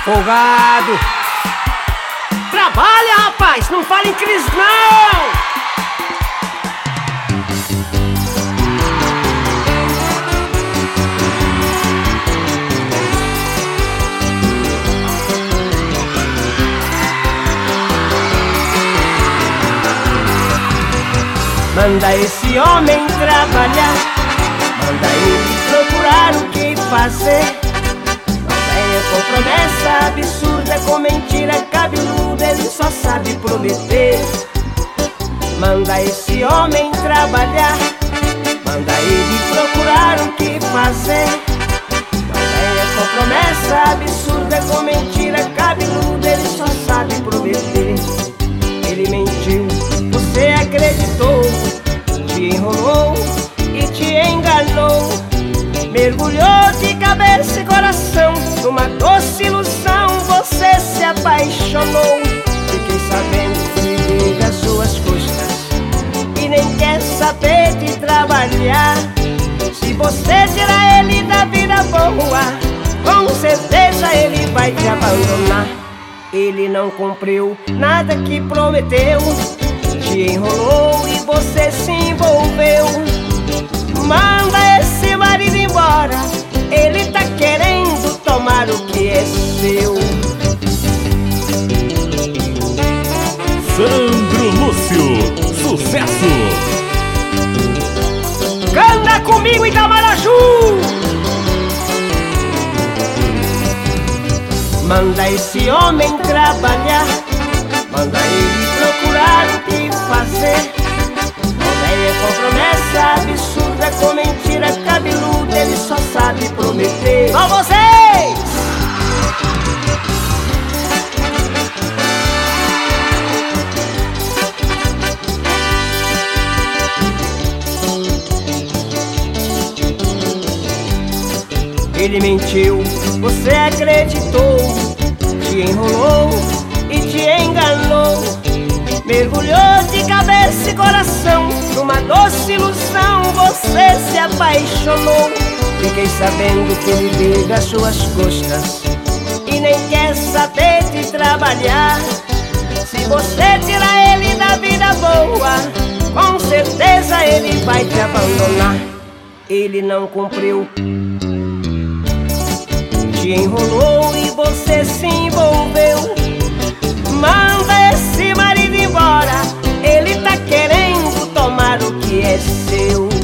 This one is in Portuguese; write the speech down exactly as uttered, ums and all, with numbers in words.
Folgado. Trabalha, rapaz, não fala em crise não. Manda esse homem trabalhar, manda ele procurar o que fazer. Não venha com promessa absurda, com mentira cabeluda, ele só sabe prometer. Manda esse homem trabalhar, manda ele procurar o que fazer. Não venha com promessa absurda, com mentira cabeluda, ele só sabe prometer. Ele mentiu, você acreditou, te enrolou e te enganou. Mergulhou de cabeça e coração numa doce ilusão, você se apaixonou. Fiquei sabendo que ele vive às suas custas e nem quer saber de trabalhar. Se você tirar ele da vida boa, com certeza ele vai te abandonar. Ele não cumpriu nada que prometeu, te enrolou e você se envolveu. Manda esse marido embora, ele tá querendo tomar o que é seu. Sandro Lúcio, sucesso! Canta comigo em Tamaraju! Manda esse homem trabalhar, manda ele procurar o que fazer. Não venha com promessa absurda, com mentira cabeluda, ele só sabe prometer. Ó vocês! Ele mentiu, você acreditou, te enrolou e te enganou. Mergulhou de cabeça e coração numa doce ilusão, você se apaixonou. Fiquei sabendo que ele vive às suas custas e nem quer saber de trabalhar. Se você tirar ele da vida boa, com certeza ele vai te abandonar. Ele não cumpriu, te enrolou e você se envolveu. Manda esse marido embora, ele tá querendo tomar o que é seu.